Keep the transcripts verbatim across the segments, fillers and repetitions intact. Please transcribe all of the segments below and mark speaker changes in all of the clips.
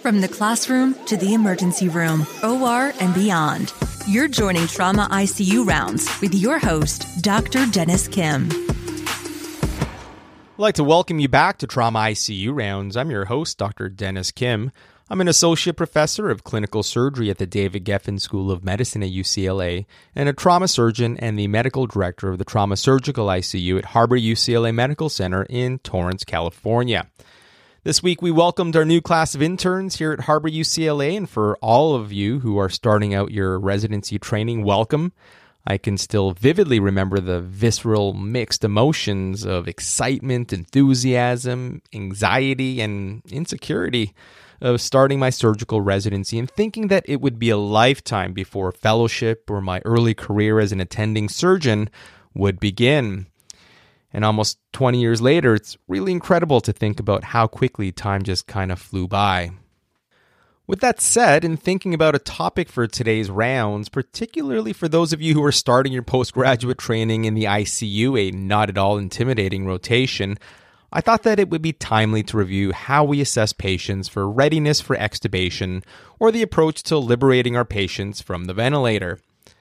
Speaker 1: From the classroom to the emergency room, O R, and beyond, you're joining Trauma I C U Rounds with your host, Doctor Dennis Kim.
Speaker 2: I'd like to welcome you back to Trauma I C U Rounds. I'm your host, Doctor Dennis Kim. I'm an associate professor of clinical surgery at the David Geffen School of Medicine at U C L A and a trauma surgeon and the medical director of the Trauma Surgical I C U at Harbor U C L A Medical Center in Torrance, California. This week, we welcomed our new class of interns here at Harbor U C L A, and for all of you who are starting out your residency training, welcome. I can still vividly remember the visceral mixed emotions of excitement, enthusiasm, anxiety, and insecurity of starting my surgical residency and thinking that it would be a lifetime before fellowship or my early career as an attending surgeon would begin. And almost twenty years later, it's really incredible to think about how quickly time just kind of flew by. With that said, in thinking about a topic for today's rounds, particularly for those of you who are starting your postgraduate training in the I C U, a not at all intimidating rotation, I thought that it would be timely to review how we assess patients for readiness for extubation or the approach to liberating our patients from the ventilator.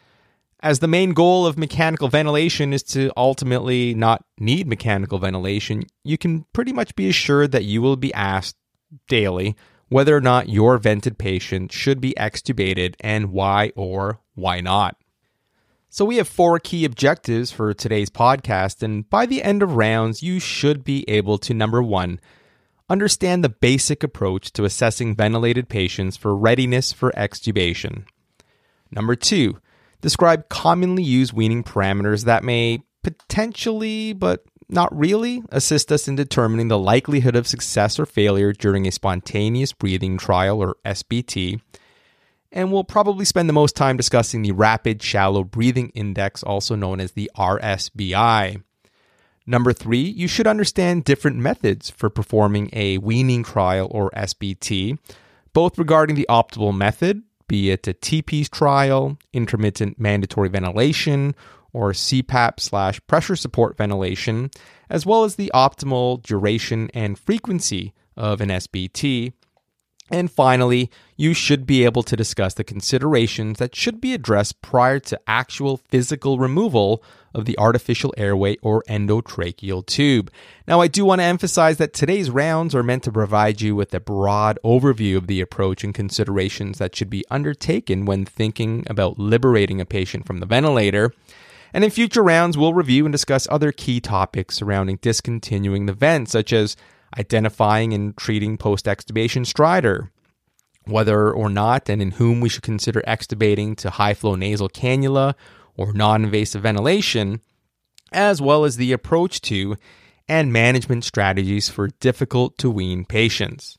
Speaker 2: As the main goal of mechanical ventilation is to ultimately not need mechanical ventilation, you can pretty much be assured that you will be asked daily whether or not your vented patient should be extubated and why or why not. So we have four key objectives for today's podcast, and by the end of rounds, you should be able to, number one, understand the basic approach to assessing ventilated patients for readiness for extubation. Number two, describe commonly used weaning parameters that may potentially, but not really, assist us in determining the likelihood of success or failure during a spontaneous breathing trial, or S B T. And we'll probably spend the most time discussing the Rapid Shallow Breathing Index, also known as the R S B I. Number three, you should understand different methods for performing a weaning trial, or S B T, both regarding the optimal method, be it a T P S trial, intermittent mandatory ventilation, or C PAP slash pressure support ventilation, as well as the optimal duration and frequency of an S B T. And finally, you should be able to discuss the considerations that should be addressed prior to actual physical removal of the artificial airway or endotracheal tube. Now, I do want to emphasize that today's rounds are meant to provide you with a broad overview of the approach and considerations that should be undertaken when thinking about liberating a patient from the ventilator. And in future rounds, we'll review and discuss other key topics surrounding discontinuing the vent, such as identifying and treating post-extubation stridor, whether or not and in whom we should consider extubating to high-flow nasal cannula or non-invasive ventilation, as well as the approach to and management strategies for difficult-to-wean patients.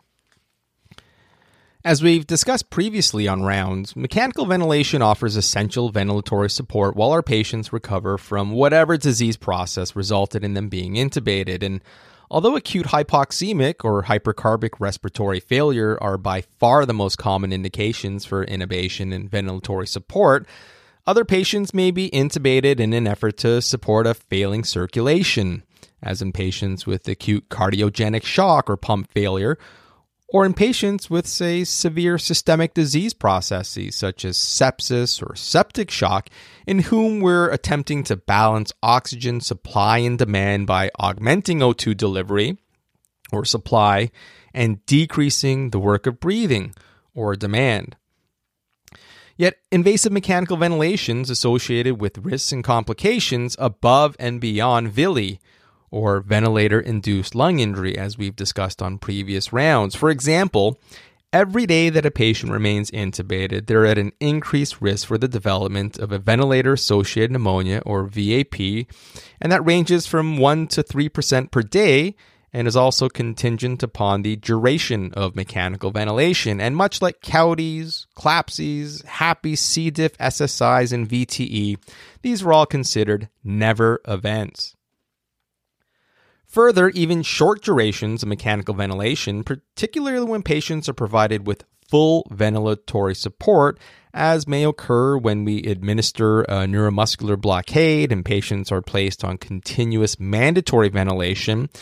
Speaker 2: As we've discussed previously on rounds, mechanical ventilation offers essential ventilatory support while our patients recover from whatever disease process resulted in them being intubated. And although acute hypoxemic or hypercarbic respiratory failure are by far the most common indications for intubation and ventilatory support, other patients may be intubated in an effort to support a failing circulation, as in patients with acute cardiogenic shock or pump failure, or in patients with, say, severe systemic disease processes such as sepsis or septic shock, in whom we're attempting to balance oxygen supply and demand by augmenting O two delivery or supply and decreasing the work of breathing or demand. Yet, invasive mechanical ventilation is associated with risks and complications above and beyond V I L I, or ventilator-induced lung injury, as we've discussed on previous rounds. For example, every day that a patient remains intubated, they're at an increased risk for the development of a ventilator-associated pneumonia, or V A P, and that ranges from one to three percent per day, and is also contingent upon the duration of mechanical ventilation. And much like CAUTIs, CLAPSIs, HAPI, C. diff, S S Is, and V T E, these are all considered never events. Further, even short durations of mechanical ventilation, particularly when patients are provided with full ventilatory support, as may occur when we administer a neuromuscular blockade and patients are placed on continuous mandatory ventilation,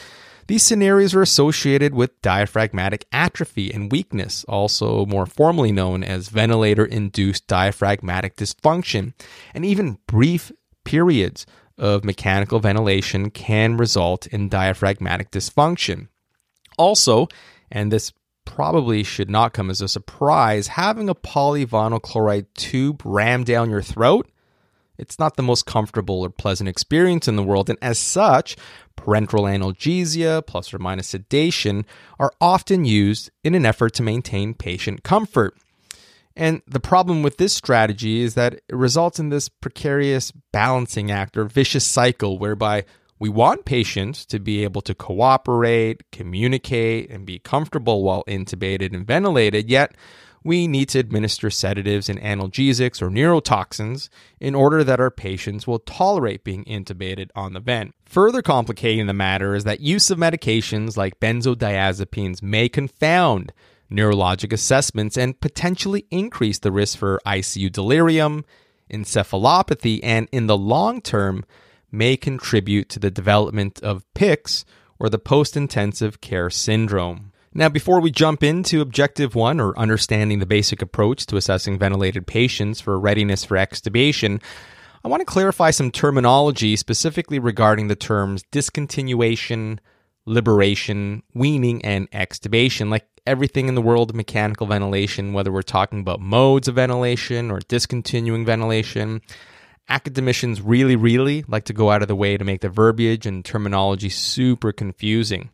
Speaker 2: These scenarios are associated with diaphragmatic atrophy and weakness, also more formally known as ventilator-induced diaphragmatic dysfunction, and even brief periods of mechanical ventilation can result in diaphragmatic dysfunction. Also, and this probably should not come as a surprise, having a polyvinyl chloride tube rammed down your throat, it's not the most comfortable or pleasant experience in the world, and as such, parenteral analgesia plus or minus sedation are often used in an effort to maintain patient comfort. And the problem with this strategy is that it results in this precarious balancing act or vicious cycle whereby we want patients to be able to cooperate, communicate, and be comfortable while intubated and ventilated, yet we need to administer sedatives and analgesics or neurotoxins in order that our patients will tolerate being intubated on the vent. Further complicating the matter is that use of medications like benzodiazepines may confound neurologic assessments and potentially increase the risk for I C U delirium, encephalopathy, and in the long term, may contribute to the development of P I C S, or the post-intensive care syndrome. Now, before we jump into Objective one, or understanding the basic approach to assessing ventilated patients for readiness for extubation, I want to clarify some terminology specifically regarding the terms discontinuation, liberation, weaning, and extubation. Like everything in the world of mechanical ventilation, whether we're talking about modes of ventilation or discontinuing ventilation, academicians really, really like to go out of the way to make the verbiage and terminology super confusing.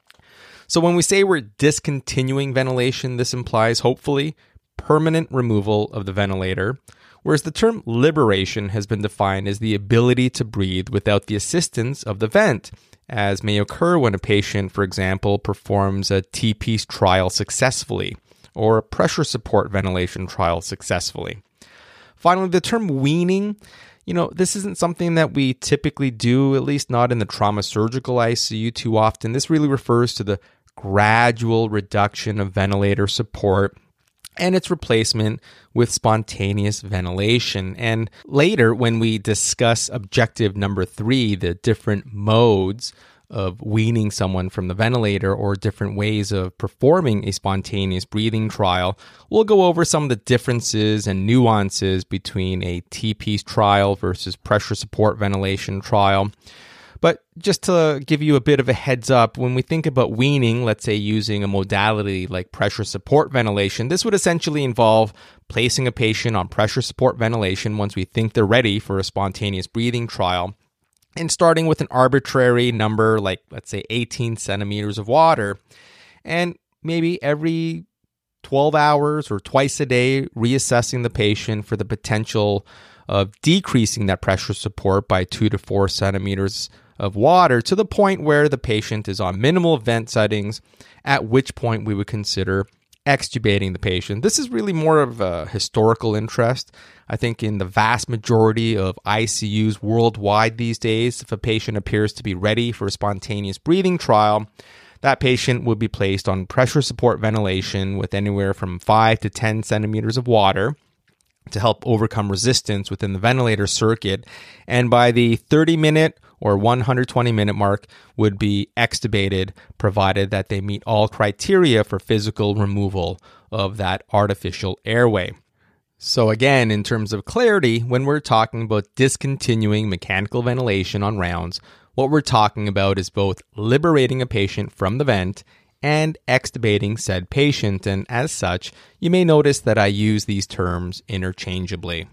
Speaker 2: So when we say we're discontinuing ventilation, this implies, hopefully, permanent removal of the ventilator, whereas the term liberation has been defined as the ability to breathe without the assistance of the vent, as may occur when a patient, for example, performs a T-piece trial successfully, or a pressure support ventilation trial successfully. Finally, the term weaning, you know, this isn't something that we typically do, at least not in the trauma surgical I C U too often. This really refers to the gradual reduction of ventilator support and its replacement with spontaneous ventilation. And later, when we discuss objective number three, the different modes of weaning someone from the ventilator or different ways of performing a spontaneous breathing trial, we'll go over some of the differences and nuances between a T-piece trial versus pressure support ventilation trial. But just to give you a bit of a heads up, when we think about weaning, let's say using a modality like pressure support ventilation, this would essentially involve placing a patient on pressure support ventilation once we think they're ready for a spontaneous breathing trial, and starting with an arbitrary number like, let's say, eighteen centimeters of water, and maybe every twelve hours or twice a day reassessing the patient for the potential of decreasing that pressure support by two to four centimeters of water to the point where the patient is on minimal vent settings, at which point we would consider extubating the patient. This is really more of a historical interest. I think in the vast majority of I C Us worldwide these days, if a patient appears to be ready for a spontaneous breathing trial, that patient would be placed on pressure support ventilation with anywhere from five to ten centimeters of water to help overcome resistance within the ventilator circuit. And by the thirty minute or one hundred twenty minute mark would be extubated, provided that they meet all criteria for physical removal of that artificial airway. So again, in terms of clarity, when we're talking about discontinuing mechanical ventilation on rounds, what we're talking about is both liberating a patient from the vent and extubating said patient, and as such, you may notice that I use these terms interchangeably.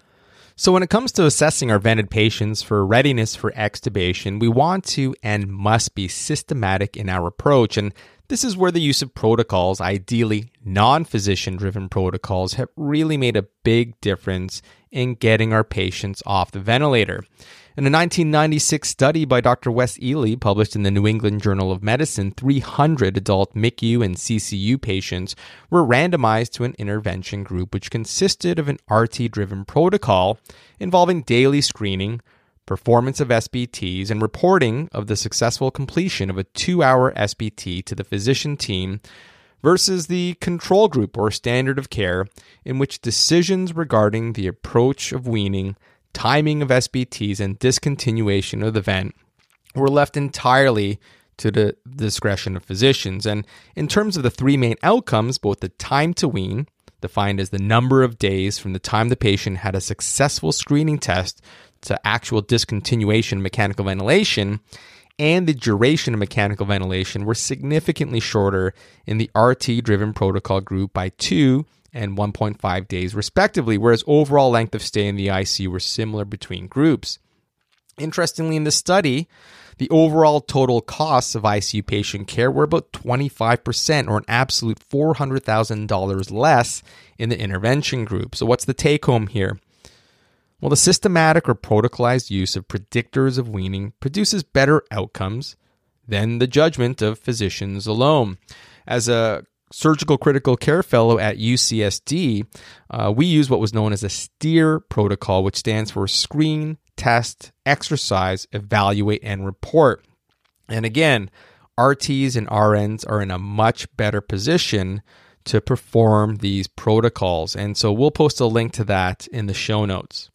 Speaker 2: So when it comes to assessing our vented patients for readiness for extubation, we want to and must be systematic in our approach, and this is where the use of protocols, ideally non-physician-driven protocols, have really made a big difference in getting our patients off the ventilator. In a nineteen ninety-six study by Doctor Wes Ely, published in the New England Journal of Medicine, three hundred adult M I C U and C C U patients were randomized to an intervention group which consisted of an R T-driven protocol involving daily screening, performance of S B Ts, and reporting of the successful completion of a two-hour S B T to the physician team, versus the control group or standard of care, in which decisions regarding the approach of weaning, timing of S B Ts, and discontinuation of the vent were left entirely to the discretion of physicians. And in terms of the three main outcomes, both the time to wean, defined as the number of days from the time the patient had a successful screening test to actual discontinuation of mechanical ventilation, and the duration of mechanical ventilation were significantly shorter in the R T-driven protocol group by two and one point five days respectively, whereas overall length of stay in the I C U were similar between groups. Interestingly, in this study, the overall total costs of I C U patient care were about twenty-five percent, or an absolute four hundred thousand dollars less in the intervention group. So what's the take home here? Well, the systematic or protocolized use of predictors of weaning produces better outcomes than the judgment of physicians alone. As a surgical critical care fellow at U C S D, uh, we use what was known as a STEER protocol, which stands for Screen, Test, Exercise, Evaluate, and Report. And again, R Ts and R Ns are in a much better position to perform these protocols. And so we'll post a link to that in the show notes.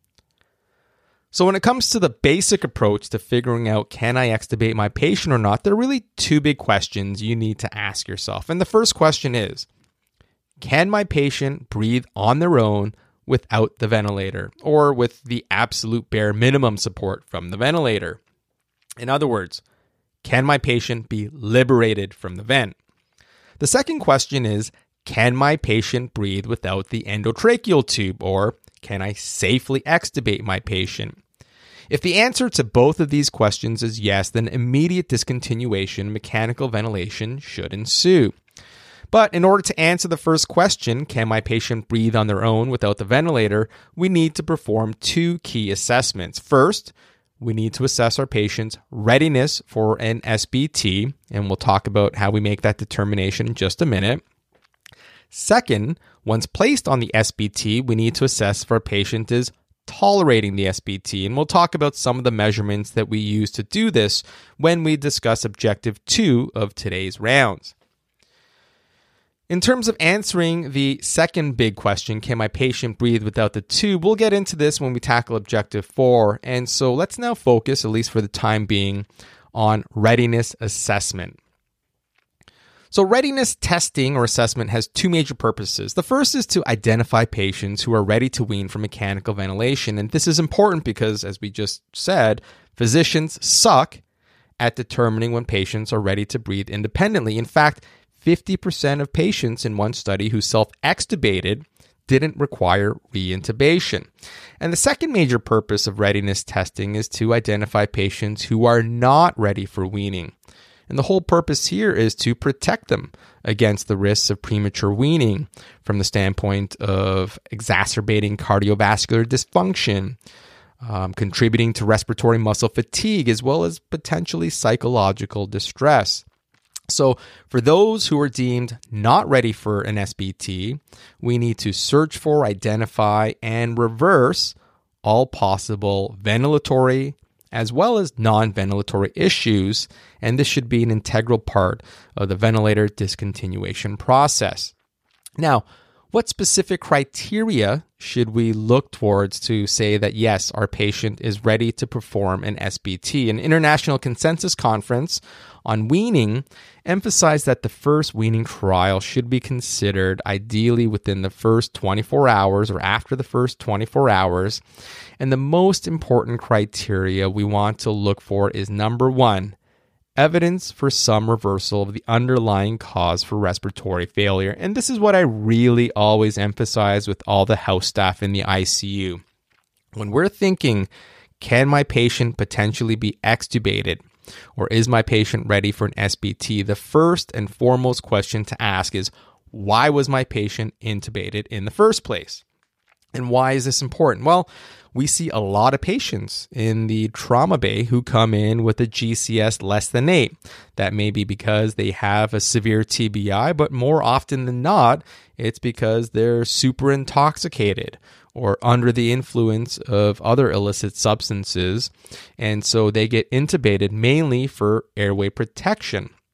Speaker 2: So when it comes to the basic approach to figuring out can I extubate my patient or not, there are really two big questions you need to ask yourself. And the first question is, can my patient breathe on their own without the ventilator, or with the absolute bare minimum support from the ventilator? In other words, can my patient be liberated from the vent? The second question is, can my patient breathe without the endotracheal tube, or can I safely extubate my patient? If the answer to both of these questions is yes, then immediate discontinuation mechanical ventilation should ensue. But in order to answer the first question, can my patient breathe on their own without the ventilator, we need to perform two key assessments. First, we need to assess our patient's readiness for an S B T, and we'll talk about how we make that determination in just a minute. Second, once placed on the S B T, we need to assess if our patient is tolerating the S B T, and we'll talk about some of the measurements that we use to do this when we discuss objective two of today's rounds. In terms of answering the second big question, can my patient breathe without the tube, we'll get into this when we tackle objective four. And so let's now focus, at least for the time being, on readiness assessment. So readiness testing or assessment has two major purposes. The first is to identify patients who are ready to wean from mechanical ventilation. And this is important because, as we just said, physicians suck at determining when patients are ready to breathe independently. In fact, fifty percent of patients in one study who self-extubated didn't require reintubation. And the second major purpose of readiness testing is to identify patients who are not ready for weaning. And the whole purpose here is to protect them against the risks of premature weaning from the standpoint of exacerbating cardiovascular dysfunction, um, contributing to respiratory muscle fatigue, as well as potentially psychological distress. So for those who are deemed not ready for an S B T, we need to search for, identify, and reverse all possible ventilatory as well as non-ventilatory issues, and this should be an integral part of the ventilator discontinuation process. Now, what specific criteria should we look towards to say that, yes, our patient is ready to perform an S B T? An international consensus conference on weaning emphasized that the first weaning trial should be considered ideally within the first twenty-four hours or after the first twenty-four hours. And the most important criteria we want to look for is, number one, evidence for some reversal of the underlying cause for respiratory failure. And this is what I really always emphasize with all the house staff in the I C U. When we're thinking, can my patient potentially be extubated, or is my patient ready for an S B T, the first and foremost question to ask is, why was my patient intubated in the first place? And why is this important? Well, we see a lot of patients in the trauma bay who come in with a G C S less than eight. That may be because they have a severe T B I, but more often than not, it's because they're super intoxicated or under the influence of other illicit substances. And so they get intubated mainly for airway protection.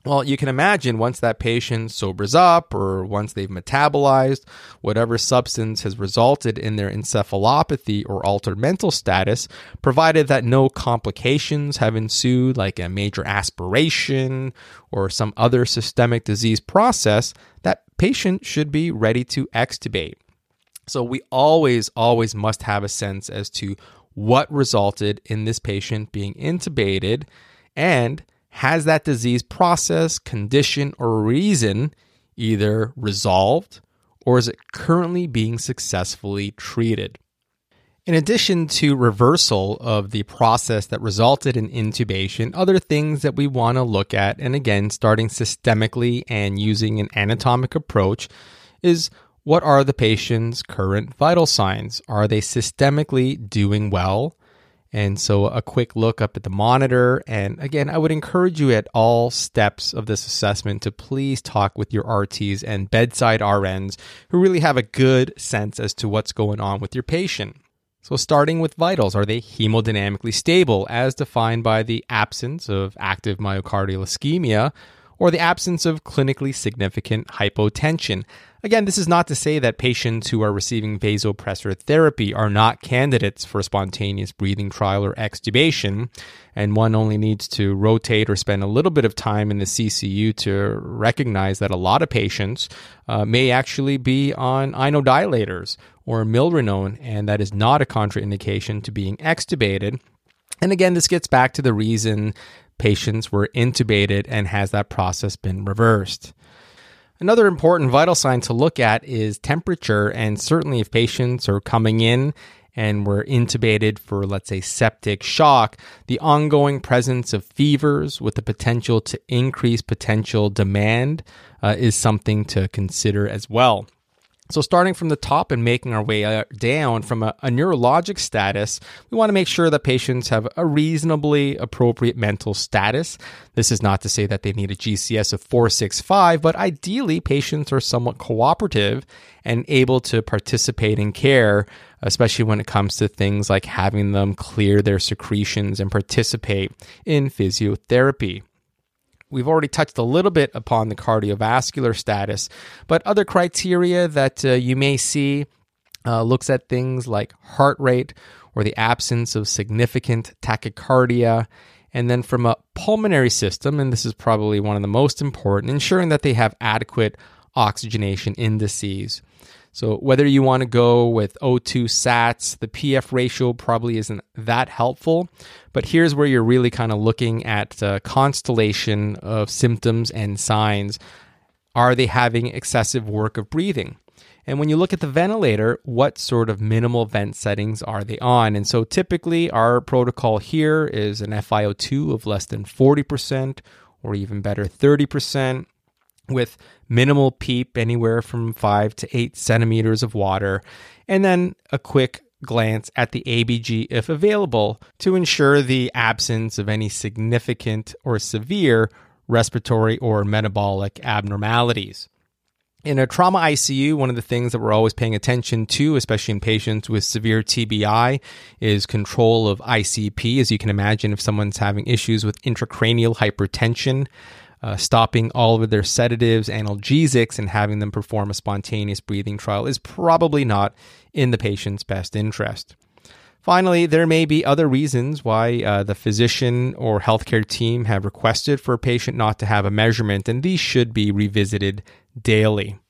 Speaker 2: Well, you can imagine once that patient sobers up or once they've metabolized whatever substance has resulted in their encephalopathy or altered mental status, provided that no complications have ensued like a major aspiration or some other systemic disease process, that patient should be ready to extubate. So we always, always must have a sense as to what resulted in this patient being intubated, and has that disease process, condition, or reason either resolved or is it currently being successfully treated? In addition to reversal of the process that resulted in intubation, other things that we want to look at, and again, starting systemically and using an anatomic approach, is what are the patient's current vital signs? Are they systemically doing well? And so a quick look up at the monitor. And again, I would encourage you at all steps of this assessment to please talk with your R Ts and bedside R Ns who really have a good sense as to what's going on with your patient. So starting with vitals, are they hemodynamically stable as defined by the absence of active myocardial ischemia or the absence of clinically significant hypotension? Again, this is not to say that patients who are receiving vasopressor therapy are not candidates for spontaneous breathing trial or extubation, and one only needs to rotate or spend a little bit of time in the C C U to recognize that a lot of patients uh, may actually be on inodilators or milrinone, and that is not a contraindication to being extubated. And again, this gets back to the reason patients were intubated and has that process been reversed. Another important vital sign to look at is temperature, and certainly if patients are coming in and were intubated for, let's say, septic shock, the ongoing presence of fevers with the potential to increase potential demand uh, is something to consider as well. So starting from the top and making our way down from a, a neurologic status, we want to make sure that patients have a reasonably appropriate mental status. This is not to say that they need a G C S of four six five, but ideally patients are somewhat cooperative and able to participate in care, especially when it comes to things like having them clear their secretions and participate in physiotherapy. We've already touched a little bit upon the cardiovascular status, but other criteria that uh, you may see uh, looks at things like heart rate or the absence of significant tachycardia. And then from a pulmonary system, and this is probably one of the most important, ensuring that they have adequate oxygenation indices. So whether you want to go with O two sats, the P F ratio probably isn't that helpful, but here's where you're really kind of looking at a constellation of symptoms and signs. Are they having excessive work of breathing? And when you look at the ventilator, what sort of minimal vent settings are they on? And so typically our protocol here is an F i O two of less than forty percent or even better thirty percent. With minimal PEEP, anywhere from five to eight centimeters of water, and then a quick glance at the A B G if available to ensure the absence of any significant or severe respiratory or metabolic abnormalities. In a trauma I C U, one of the things that we're always paying attention to, especially in patients with severe T B I, is control of I C P. As you can imagine, if someone's having issues with intracranial hypertension, Uh, stopping all of their sedatives, analgesics, and having them perform a spontaneous breathing trial is probably not in the patient's best interest. Finally, there may be other reasons why uh, the physician or healthcare team have requested for a patient not to have a measurement, and these should be revisited daily.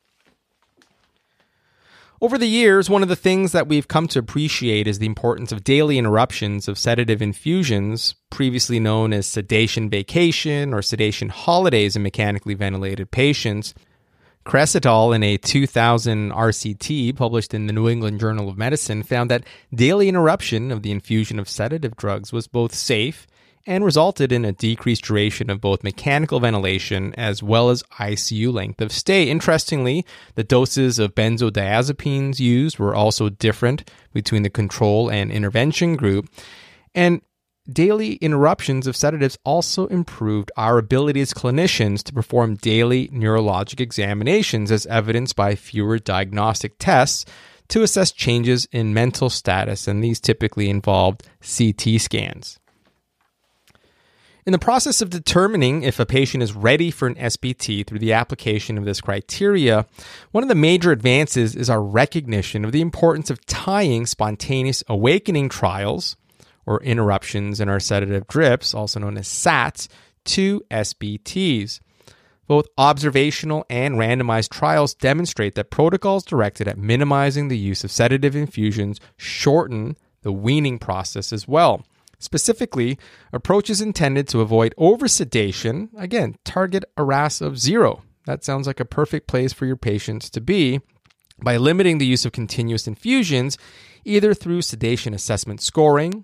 Speaker 2: Over the years, one of the things that we've come to appreciate is the importance of daily interruptions of sedative infusions, previously known as sedation vacation or sedation holidays in mechanically ventilated patients. Kress et al. In a two thousand R C T published in the New England Journal of Medicine found that daily interruption of the infusion of sedative drugs was both safe and resulted in a decreased duration of both mechanical ventilation as well as I C U length of stay. Interestingly, the doses of benzodiazepines used were also different between the control and intervention group. And daily interruptions of sedatives also improved our ability as clinicians to perform daily neurologic examinations, as evidenced by fewer diagnostic tests to assess changes in mental status, and these typically involved C T scans. In the process of determining if a patient is ready for an S B T through the application of this criteria, one of the major advances is our recognition of the importance of tying spontaneous awakening trials, or interruptions in our sedative drips, also known as S A Ts, to S B Ts. Both observational and randomized trials demonstrate that protocols directed at minimizing the use of sedative infusions shorten the weaning process as well. Specifically, approaches intended to avoid oversedation, again, target a R A S of zero. That sounds like a perfect place for your patients to be, by limiting the use of continuous infusions, either through sedation assessment scoring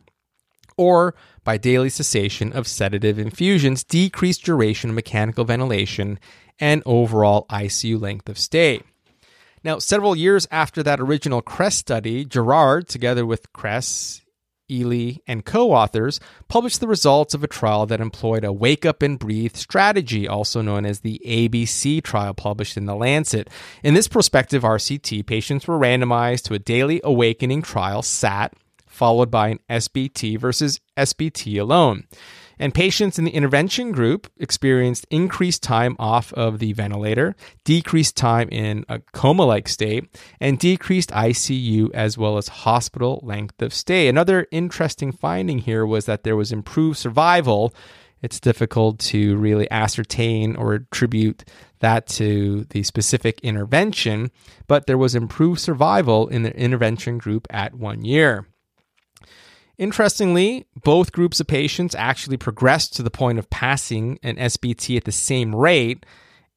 Speaker 2: or by daily cessation of sedative infusions, decreased duration of mechanical ventilation, and overall I C U length of stay. Now, several years after that original CRESS study, Gerard, together with CRESS, Ely, and co-authors, published the results of a trial that employed a wake up and breathe strategy, also known as the A B C trial, published in The Lancet. In this prospective R C T, patients were randomized to a daily awakening trial, S A T, followed by an S B T versus S B T alone. And patients in the intervention group experienced increased time off of the ventilator, decreased time in a coma-like state, and decreased I C U as well as hospital length of stay. Another interesting finding here was that there was improved survival. It's difficult to really ascertain or attribute that to the specific intervention, but there was improved survival in the intervention group at one year. Interestingly, both groups of patients actually progressed to the point of passing an S B T at the same rate,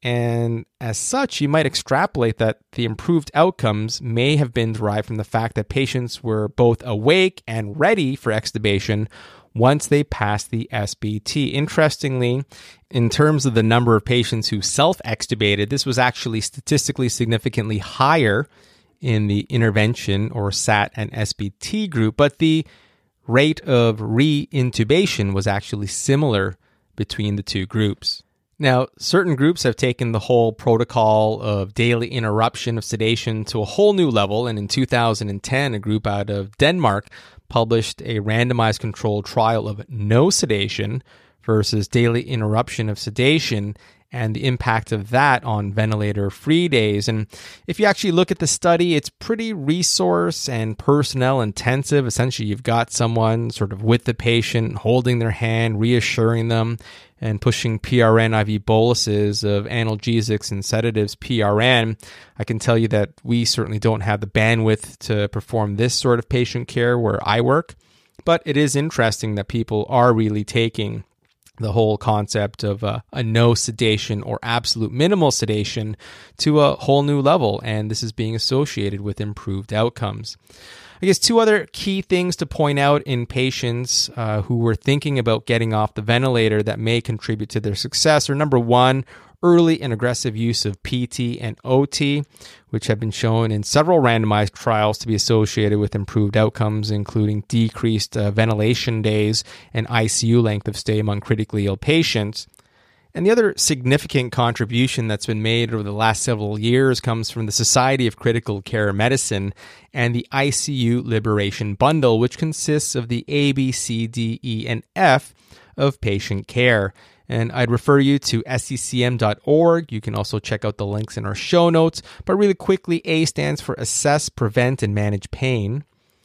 Speaker 2: and as such, you might extrapolate that the improved outcomes may have been derived from the fact that patients were both awake and ready for extubation once they passed the S B T. Interestingly, in terms of the number of patients who self-extubated, this was actually statistically significantly higher in the intervention or S A T and S B T group, but the rate of re-intubation was actually similar between the two groups. Now, certain groups have taken the whole protocol of daily interruption of sedation to a whole new level, and in two thousand ten, a group out of Denmark published a randomized controlled trial of no sedation versus daily interruption of sedation, and the impact of that on ventilator-free days. And if you actually look at the study, it's pretty resource and personnel intensive. Essentially, you've got someone sort of with the patient, holding their hand, reassuring them, and pushing P R N I V boluses of analgesics and sedatives P R N. I can tell you that we certainly don't have the bandwidth to perform this sort of patient care where I work, but it is interesting that people are really taking the whole concept of a, a no sedation or absolute minimal sedation to a whole new level, and this is being associated with improved outcomes. I guess two other key things to point out in patients uh, who were thinking about getting off the ventilator that may contribute to their success are, number one, early and aggressive use of P T and O T, which have been shown in several randomized trials to be associated with improved outcomes, including decreased uh, ventilation days and I C U length of stay among critically ill patients. And the other significant contribution that's been made over the last several years comes from the Society of Critical Care Medicine and the I C U Liberation Bundle, which consists of the A, B, C, D, E, and F of patient care. And I'd refer you to S C C M dot org. You can also check out the links in our show notes. But really quickly, A stands for Assess, Prevent, and Manage Pain.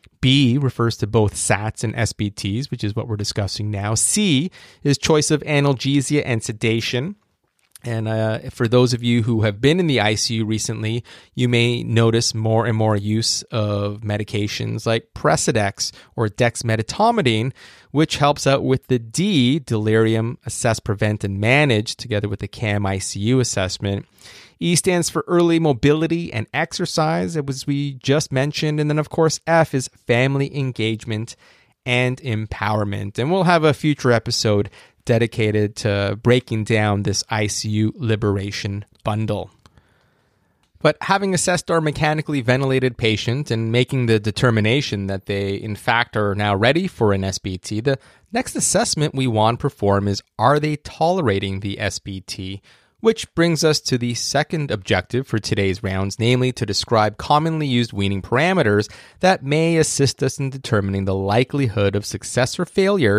Speaker 2: B refers to both S A Ts and S B Ts, which is what we're discussing now. C is choice of analgesia and sedation. And uh, for those of you who have been in the I C U recently, you may notice more and more use of medications like Precedex or dexmedetomidine, which helps out with the D, delirium, assess, prevent, and manage, together with the C A M I C U assessment. E stands for early mobility and exercise, as we just mentioned. And then, of course, F is family engagement and empowerment. And we'll have a future episode dedicated to breaking down this I C U liberation bundle. But having assessed our mechanically ventilated patient and making the determination that they, in fact, are now ready for an S B T, the next assessment we want to perform is, are they tolerating the S B T? Which brings us to the second objective for today's rounds, namely to describe commonly used weaning parameters that may assist us in determining the likelihood of success or failure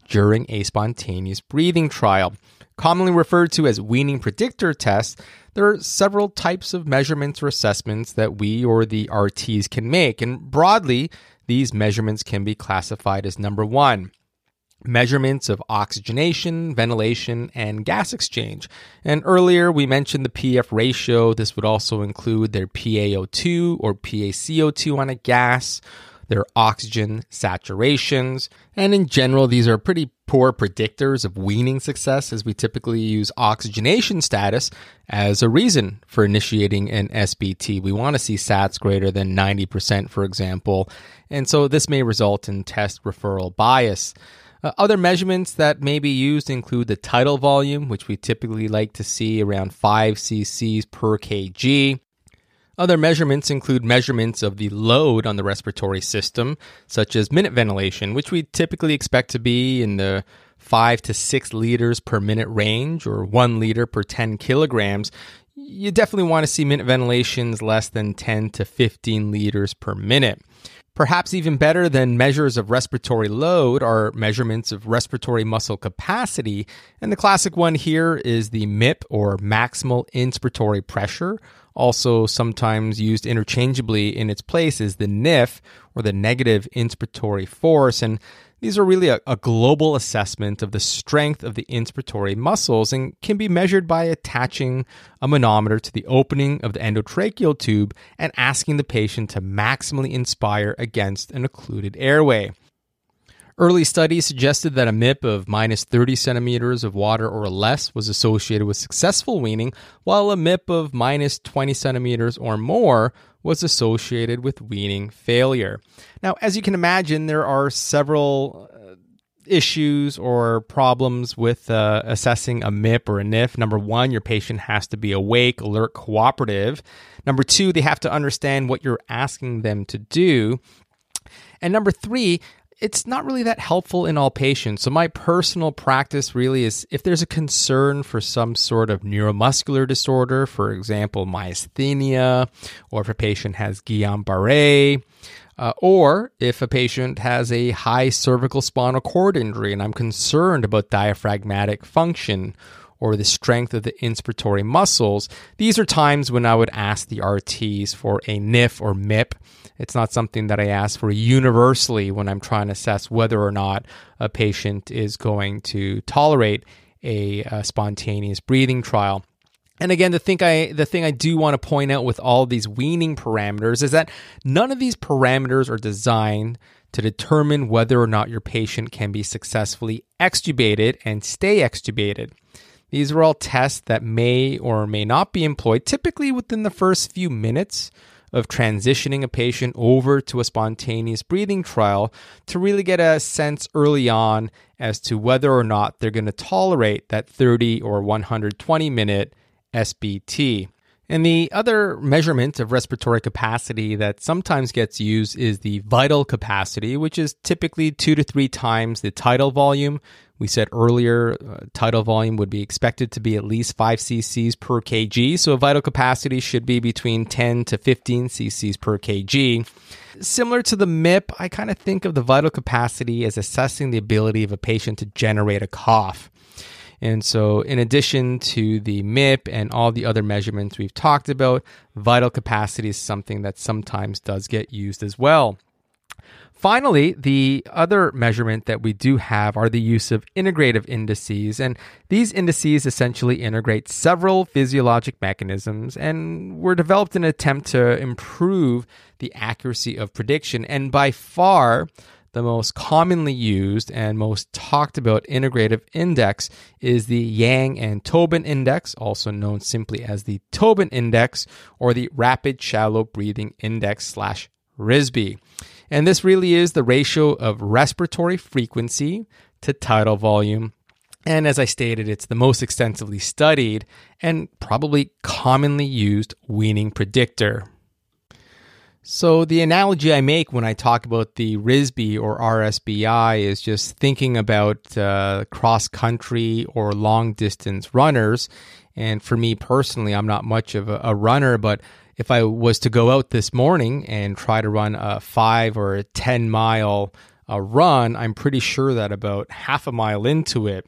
Speaker 2: during a spontaneous breathing trial. Commonly referred to as weaning predictor tests, there are several types of measurements or assessments that we or the R Ts can make. And broadly, these measurements can be classified as number one, measurements of oxygenation, ventilation, and gas exchange. And earlier we mentioned the P F ratio. This would also include their P A O two or P A C O two on a gas, their oxygen saturations. And in general, these are pretty poor predictors of weaning success, as we typically use oxygenation status as a reason for initiating an S B T. We want to see sats greater than ninety percent, for example. And so this may result in test referral bias. Uh, other measurements that may be used include the tidal volume, which we typically like to see around five cc's per kg. Other measurements include measurements of the load on the respiratory system, such as minute ventilation, which we typically expect to be in the five to six liters per minute range, or one liter per ten kilograms. You definitely want to see minute ventilations less than ten to fifteen liters per minute. Perhaps even better than measures of respiratory load are measurements of respiratory muscle capacity. And the classic one here is the M I P, or maximal inspiratory pressure. Also sometimes used interchangeably in its place is the N I F, or the negative inspiratory force. And these are really a, a global assessment of the strength of the inspiratory muscles and can be measured by attaching a manometer to the opening of the endotracheal tube and asking the patient to maximally inspire against an occluded airway. Early studies suggested that a M I P of minus thirty centimeters of water or less was associated with successful weaning, while a M I P of minus twenty centimeters or more was associated with weaning failure. Now, as you can imagine, there are several uh, issues or problems with uh, assessing a M I P or a N I F. Number one, your patient has to be awake, alert, cooperative. Number two, they have to understand what you're asking them to do. And number three, it's not really that helpful in all patients. So my personal practice really is if there's a concern for some sort of neuromuscular disorder, for example, myasthenia, or if a patient has Guillain-Barré, uh, or if a patient has a high cervical spinal cord injury and I'm concerned about diaphragmatic function or the strength of the inspiratory muscles, these are times when I would ask the R Ts for a N I F or M I P. It's not something that I ask for universally when I'm trying to assess whether or not a patient is going to tolerate a, a spontaneous breathing trial. And again, the thing I the thing I do want to point out with all these weaning parameters is that none of these parameters are designed to determine whether or not your patient can be successfully extubated and stay extubated. These are all tests that may or may not be employed typically within the first few minutes of transitioning a patient over to a spontaneous breathing trial to really get a sense early on as to whether or not they're going to tolerate that thirty or one hundred twenty minute S B T. And the other measurement of respiratory capacity that sometimes gets used is the vital capacity, which is typically two to three times the tidal volume. We said earlier, uh, tidal volume would be expected to be at least five cc's per kg, so a vital capacity should be between ten to fifteen cc's per kg. Similar to the M I P, I kind of think of the vital capacity as assessing the ability of a patient to generate a cough. And so in addition to the M I P and all the other measurements we've talked about, vital capacity is something that sometimes does get used as well. Finally, the other measurement that we do have are the use of integrative indices, and these indices essentially integrate several physiologic mechanisms and were developed in an attempt to improve the accuracy of prediction. And by far, the most commonly used and most talked about integrative index is the Yang and Tobin index, also known simply as the Tobin index, or the Rapid Shallow Breathing Index slash R I S B. And this really is the ratio of respiratory frequency to tidal volume. And as I stated, it's the most extensively studied and probably commonly used weaning predictor. So the analogy I make when I talk about the R I S B or R S B I is just thinking about uh, cross-country or long-distance runners. And for me personally, I'm not much of a, a runner, but if I was to go out this morning and try to run a five or a ten mile a run, I'm pretty sure that about half a mile into it,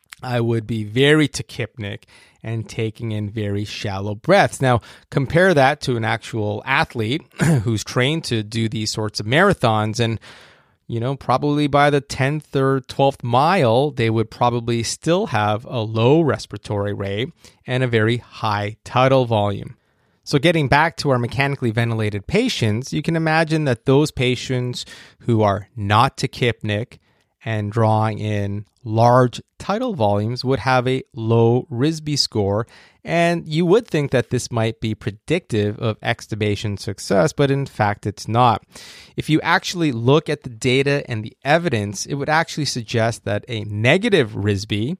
Speaker 2: I would be very tachypnic and taking in very shallow breaths. Now, compare that to an actual athlete who's trained to do these sorts of marathons, and you know, probably by the tenth or twelfth mile, they would probably still have a low respiratory rate and a very high tidal volume. So getting back to our mechanically ventilated patients, you can imagine that those patients who are not tachypnic and drawing in large tidal volumes would have a low R I S B score, and you would think that this might be predictive of extubation success, but in fact it's not. If you actually look at the data and the evidence, it would actually suggest that a negative R I S B,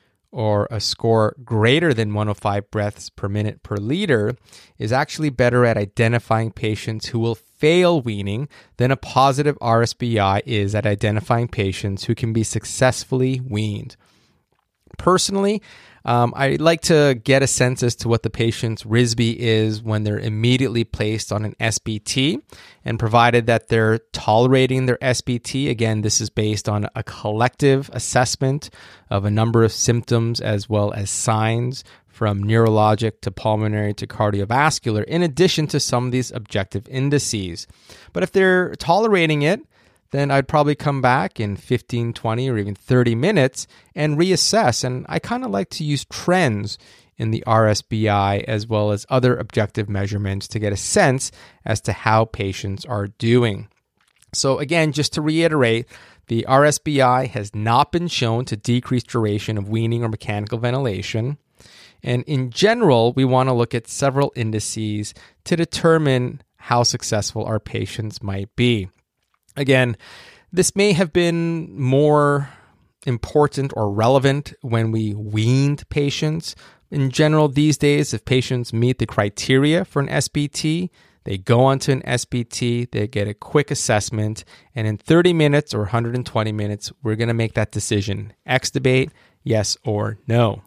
Speaker 2: or a score greater than one hundred five breaths per minute per liter, is actually better at identifying patients who will fail weaning than a positive R S B I is at identifying patients who can be successfully weaned. Personally, um, I like to get a sense as to what the patient's R I S B is when they're immediately placed on an S B T, and provided that they're tolerating their S B T. Again, this is based on a collective assessment of a number of symptoms as well as signs, from neurologic to pulmonary to cardiovascular, in addition to some of these objective indices. But if they're tolerating it, then I'd probably come back in fifteen, twenty, or even thirty minutes and reassess. And I kind of like to use trends in the R S B I as well as other objective measurements to get a sense as to how patients are doing. So again, just to reiterate, the R S B I has not been shown to decrease duration of weaning or mechanical ventilation. And in general, we want to look at several indices to determine how successful our patients might be. Again, this may have been more important or relevant when we weaned patients. In general, these days, if patients meet the criteria for an S B T, they go onto an S B T, they get a quick assessment, and in thirty minutes or one hundred twenty minutes, we're going to make that decision: extubate, yes or no.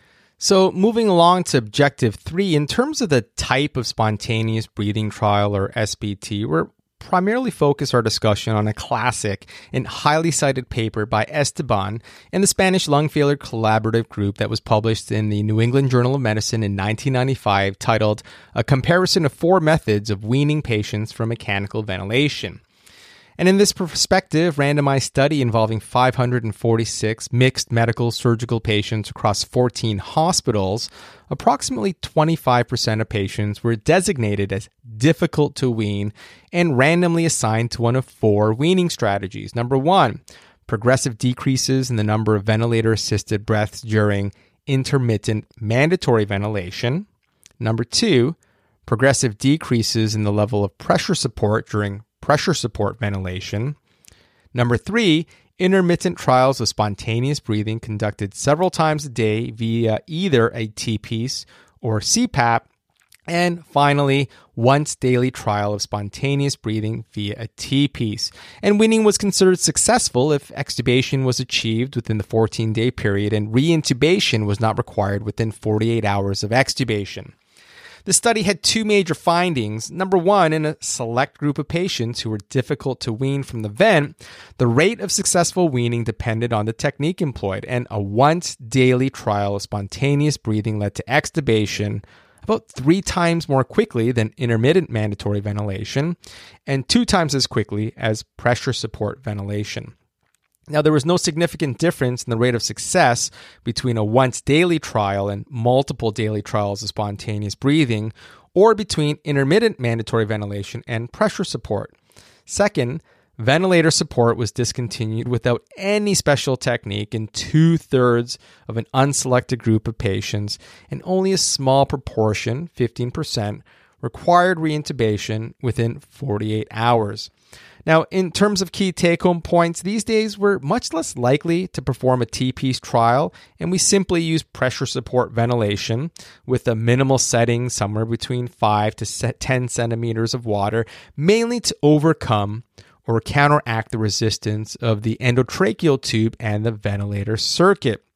Speaker 2: So moving along to objective three, in terms of the type of spontaneous breathing trial, or S B T, we're primarily focus our discussion on a classic and highly cited paper by Esteban and the Spanish Lung Failure Collaborative Group that was published in the New England Journal of Medicine in nineteen ninety-five, titled A Comparison of Four Methods of Weaning Patients from Mechanical Ventilation. And in this prospective randomized study involving five hundred forty-six mixed medical surgical patients across fourteen hospitals, approximately twenty-five percent of patients were designated as difficult to wean and randomly assigned to one of four weaning strategies. Number one, progressive decreases in the number of ventilator-assisted breaths during intermittent mandatory ventilation. Number two, progressive decreases in the level of pressure support during pressure support ventilation. Number three, intermittent trials of spontaneous breathing conducted several times a day via either a T-piece or C PAP. And finally, once daily trial of spontaneous breathing via a T-piece. And weaning was considered successful if extubation was achieved within the fourteen-day period and reintubation was not required within forty-eight hours of extubation. The study had two major findings. Number one, in a select group of patients who were difficult to wean from the vent, the rate of successful weaning depended on the technique employed, and a once daily trial of spontaneous breathing led to extubation about three times more quickly than intermittent mandatory ventilation, and two times as quickly as pressure support ventilation. Now, there was no significant difference in the rate of success between a once daily trial and multiple daily trials of spontaneous breathing, or between intermittent mandatory ventilation and pressure support. Second, ventilator support was discontinued without any special technique in two-thirds of an unselected group of patients, and only a small proportion, fifteen percent, required reintubation within forty-eight hours. Now, in terms of key take-home points, these days we're much less likely to perform a T-piece trial, and we simply use pressure support ventilation with a minimal setting somewhere between five to ten centimeters of water, mainly to overcome or counteract the resistance of the endotracheal tube and the ventilator circuit.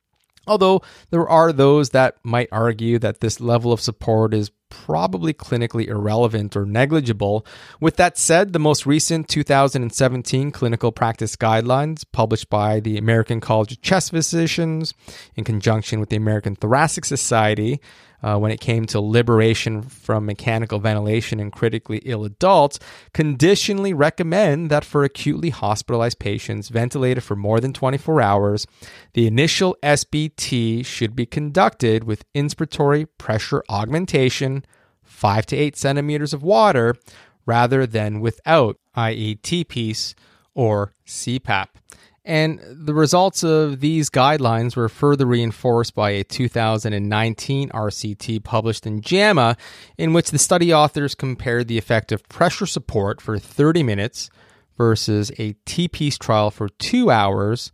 Speaker 2: Although there are those that might argue that this level of support is probably clinically irrelevant or negligible. With that said, the most recent two thousand seventeen clinical practice guidelines published by the American College of Chest Physicians in conjunction with the American Thoracic Society, uh, when it came to liberation from mechanical ventilation in critically ill adults, conditionally recommend that for acutely hospitalized patients ventilated for more than twenty-four hours, the initial S B T should be conducted with inspiratory pressure augmentation, five to eight centimeters of water, rather than without, that is T-piece or C PAP. And the results of these guidelines were further reinforced by a two thousand nineteen R C T published in JAMA, in which the study authors compared the effect of pressure support for thirty minutes versus a T-piece trial for two hours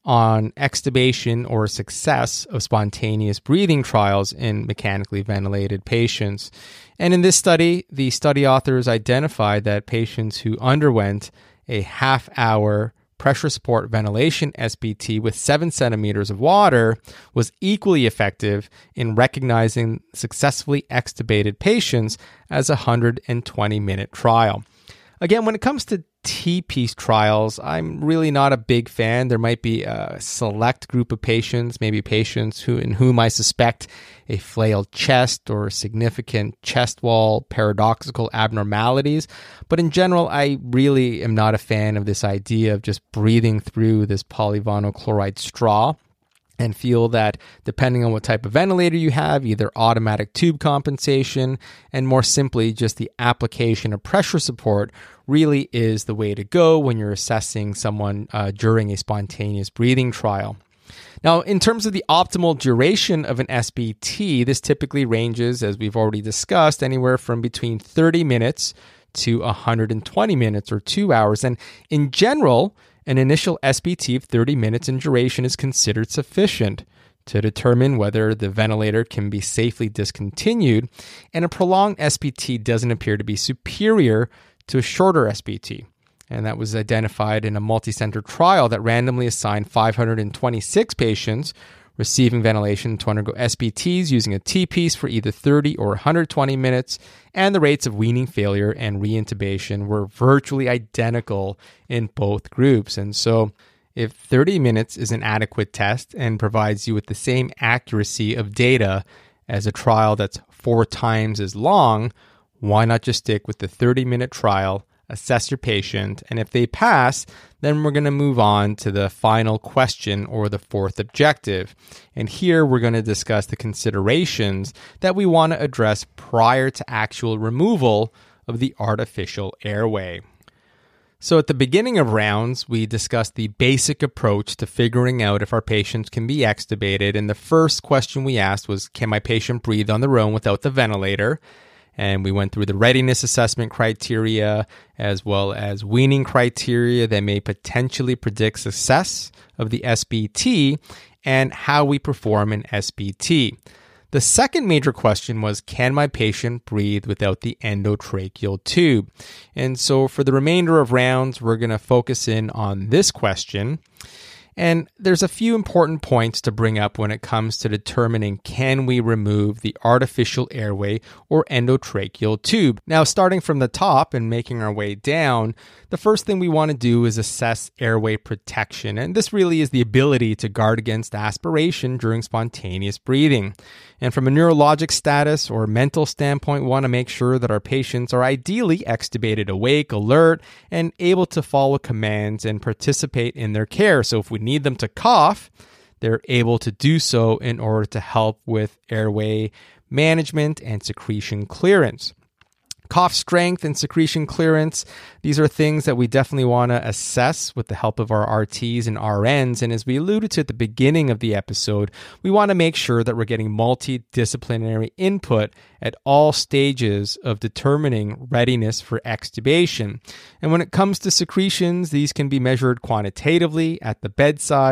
Speaker 2: on extubation or success of spontaneous breathing trials in mechanically ventilated patients. And in this study, the study authors identified that patients who underwent a half-hour pressure support ventilation S B T with seven centimeters of water was equally effective in recognizing successfully extubated patients as a one hundred twenty minute trial. Again, when it comes to T-piece trials, I'm really not a big fan. There might be a select group of patients, maybe patients who in whom I suspect a flailed chest or significant chest wall paradoxical abnormalities. But in general, I really am not a fan of this idea of just breathing through this polyvinyl chloride straw, and feel that depending on what type of ventilator you have, either automatic tube compensation and more simply just the application of pressure support really is the way to go when you're assessing someone uh, during a spontaneous breathing trial. Now, in terms of the optimal duration of an S B T, this typically ranges, as we've already discussed, anywhere from between thirty minutes to one hundred twenty minutes or two hours. And in general, an initial S B T of thirty minutes in duration is considered sufficient to determine whether the ventilator can be safely discontinued, and a prolonged S B T doesn't appear to be superior to a shorter S B T. And that was identified in a multi-center trial that randomly assigned five hundred twenty-six patients receiving ventilation to undergo S B Ts using a T-piece for either thirty or one hundred twenty minutes, and the rates of weaning failure and reintubation were virtually identical in both groups. And so if thirty minutes is an adequate test and provides you with the same accuracy of data as a trial that's four times as long, why not just stick with the thirty-minute trial, assess your patient, and if they pass, then we're going to move on to the final question or the fourth objective. And here we're going to discuss the considerations that we want to address prior to actual removal of the artificial airway. So at the beginning of rounds, we discussed the basic approach to figuring out if our patients can be extubated. And the first question we asked was, can my patient breathe on their own without the ventilator? And we went through the readiness assessment criteria as well as weaning criteria that may potentially predict success of the S B T and how we perform an S B T. The second major question was, can my patient breathe without the endotracheal tube? And so for the remainder of rounds, we're going to focus in on this question. And there's a few important points to bring up when it comes to determining can we remove the artificial airway or endotracheal tube. Now, starting from the top and making our way down, the first thing we want to do is assess airway protection. And this really is the ability to guard against aspiration during spontaneous breathing. And from a neurologic status or mental standpoint, we want to make sure that our patients are ideally extubated awake, alert, and able to follow commands and participate in their care. So if we need them to cough, they're able to do so in order to help with airway management and secretion clearance. Cough strength and secretion clearance, these are things that we definitely want to assess with the help of our R Ts and R Ns. And as we alluded to at the beginning of the episode, we want to make sure that we're getting multidisciplinary input at all stages of determining readiness for extubation. And when it comes to secretions, these can be measured quantitatively at the bedside,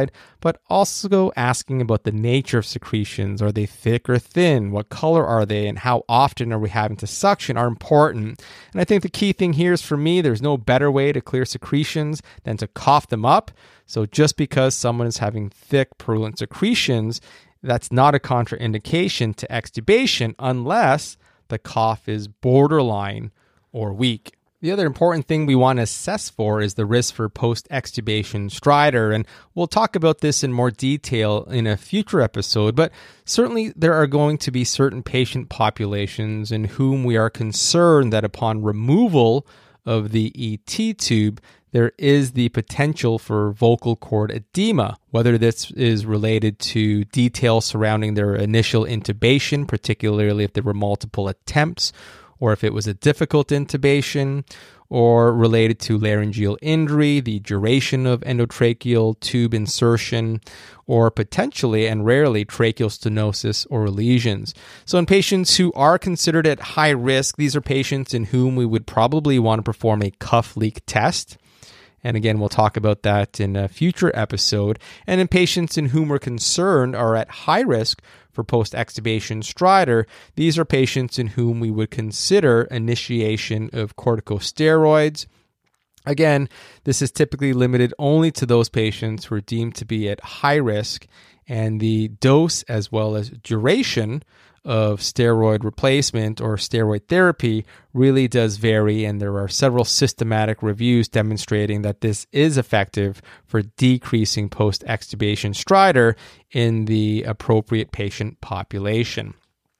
Speaker 2: but also asking about the nature of secretions. Are they thick or thin? What color are they? And how often are we having to suction are important. And I think the key thing here is, for me, there's no better way to clear secretions than to cough them up. So just because someone is having thick, purulent secretions, that's not a contraindication to extubation unless the cough is borderline or weak. The other important thing we want to assess for is the risk for post-extubation stridor, and we'll talk about this in more detail in a future episode, but certainly there are going to be certain patient populations in whom we are concerned that upon removal of the E T tube, there is the potential for vocal cord edema, whether this is related to details surrounding their initial intubation, particularly if there were multiple attempts, or if it was a difficult intubation, or related to laryngeal injury, the duration of endotracheal tube insertion, or potentially and rarely tracheal stenosis or lesions. So in patients who are considered at high risk, these are patients in whom we would probably want to perform a cuff leak test. And again, we'll talk about that in a future episode. And in patients in whom we're concerned are at high risk for post-extubation stridor, these are patients in whom we would consider initiation of corticosteroids. Again, this is typically limited only to those patients who are deemed to be at high risk, and the dose as well as duration of steroid replacement or steroid therapy really does vary, and there are several systematic reviews demonstrating that this is effective for decreasing post-extubation stridor in the appropriate patient population.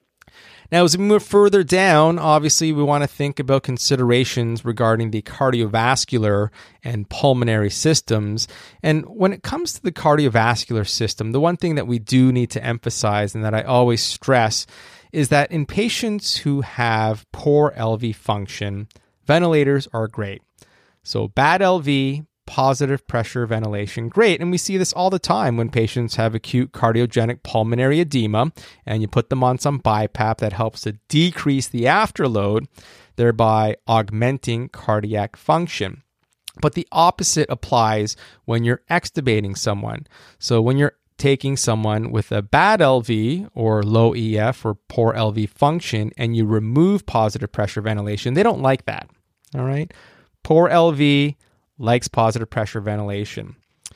Speaker 2: Now, as we move further down, obviously we want to think about considerations regarding the cardiovascular and pulmonary systems. And when it comes to the cardiovascular system, the one thing that we do need to emphasize and that I always stress is that in patients who have poor L V function, ventilators are great. So bad L V, positive pressure ventilation, great. And we see this all the time when patients have acute cardiogenic pulmonary edema and you put them on some BiPAP that helps to decrease the afterload, thereby augmenting cardiac function. But the opposite applies when you're extubating someone. So when you're taking someone with a bad L V or low E F or poor L V function and you remove positive pressure ventilation, they don't like that. All right. Poor L V likes positive pressure ventilation.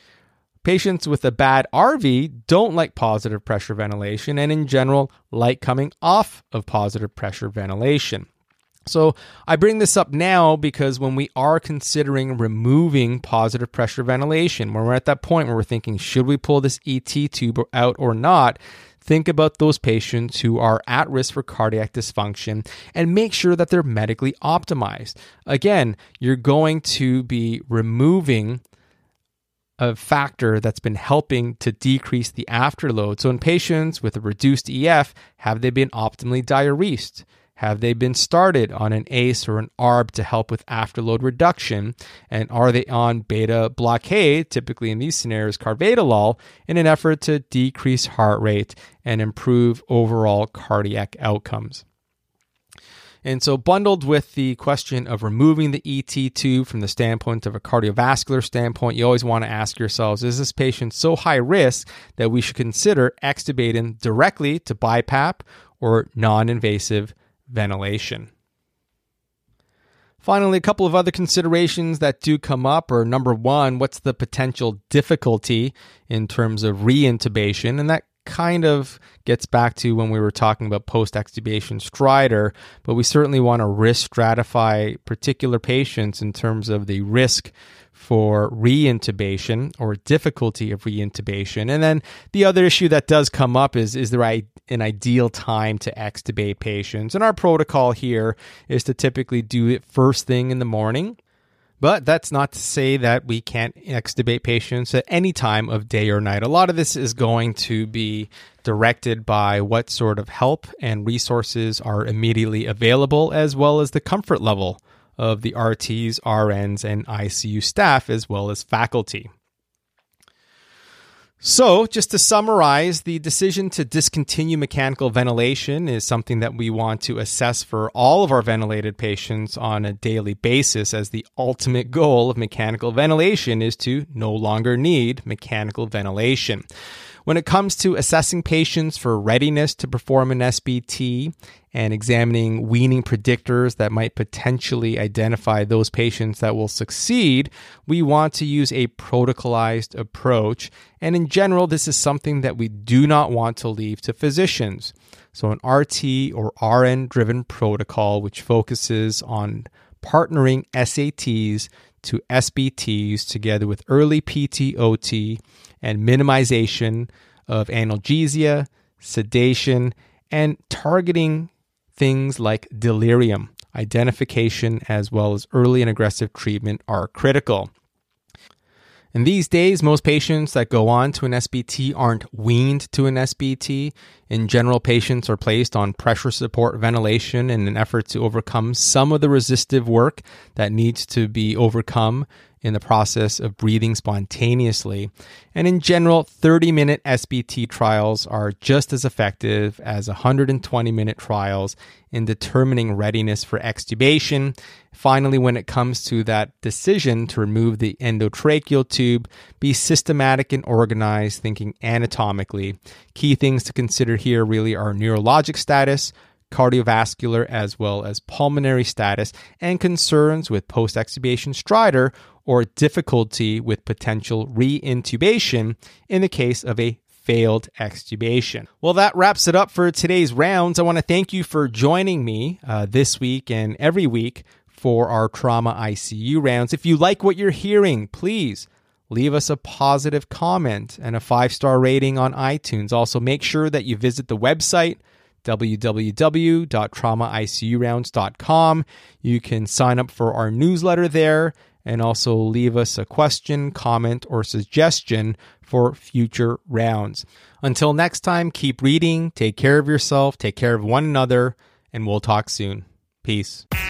Speaker 2: Patients with a bad R V don't like positive pressure ventilation and in general like coming off of positive pressure ventilation. So I bring this up now because when we are considering removing positive pressure ventilation, when we're at that point where we're thinking, should we pull this E T tube out or not, think about those patients who are at risk for cardiac dysfunction and make sure that they're medically optimized. Again, you're going to be removing a factor that's been helping to decrease the afterload. So in patients with a reduced E F, have they been optimally diuresed? Have they been started on an A C E or an A R B to help with afterload reduction? And are they on beta blockade, typically in these scenarios carvedilol, in an effort to decrease heart rate and improve overall cardiac outcomes? And so bundled with the question of removing the E T tube from the standpoint of a cardiovascular standpoint, you always want to ask yourselves, is this patient so high risk that we should consider extubating directly to BiPAP or non-invasive ventilation? Finally, a couple of other considerations that do come up are, number one, what's the potential difficulty in terms of reintubation? And that kind of gets back to when we were talking about post-extubation stridor, but we certainly want to risk stratify particular patients in terms of the risk for reintubation or difficulty of reintubation. And then the other issue that does come up is, is there an ideal time to extubate patients? And our protocol here is to typically do it first thing in the morning. But that's not to say that we can't extubate patients at any time of day or night. A lot of this is going to be directed by what sort of help and resources are immediately available, as well as the comfort level of the R Ts, R Ns, and I C U staff, as well as faculty. So, just to summarize, the decision to discontinue mechanical ventilation is something that we want to assess for all of our ventilated patients on a daily basis, as the ultimate goal of mechanical ventilation is to no longer need mechanical ventilation. When it comes to assessing patients for readiness to perform an S B T and examining weaning predictors that might potentially identify those patients that will succeed, we want to use a protocolized approach. And in general, this is something that we do not want to leave to physicians. So an R T or R N-driven protocol, which focuses on partnering S A Ts to S B Ts together with early P T O T and minimization of analgesia, sedation, and targeting things like delirium. Identification as well as early and aggressive treatment are critical. In these days, most patients that go on to an S B T aren't weaned to an S B T. In general, patients are placed on pressure support ventilation in an effort to overcome some of the resistive work that needs to be overcome in the process of breathing spontaneously. And in general, thirty-minute S B T trials are just as effective as one hundred twenty-minute trials in determining readiness for extubation. Finally, when it comes to that decision to remove the endotracheal tube, be systematic and organized, thinking anatomically. Key things to consider here really are neurologic status, cardiovascular as well as pulmonary status, and concerns with post-extubation stridor or difficulty with potential re-intubation in the case of a failed extubation. Well, that wraps it up for today's rounds. I want to thank you for joining me uh, this week and every week for our trauma I C U rounds. If you like what you're hearing, please leave us a positive comment and a five-star rating on iTunes. Also, make sure that you visit the website, w w w dot trauma I C U rounds dot com. You can sign up for our newsletter there and also leave us a question, comment, or suggestion for future rounds. Until next time, keep reading, take care of yourself, take care of one another, and we'll talk soon. Peace.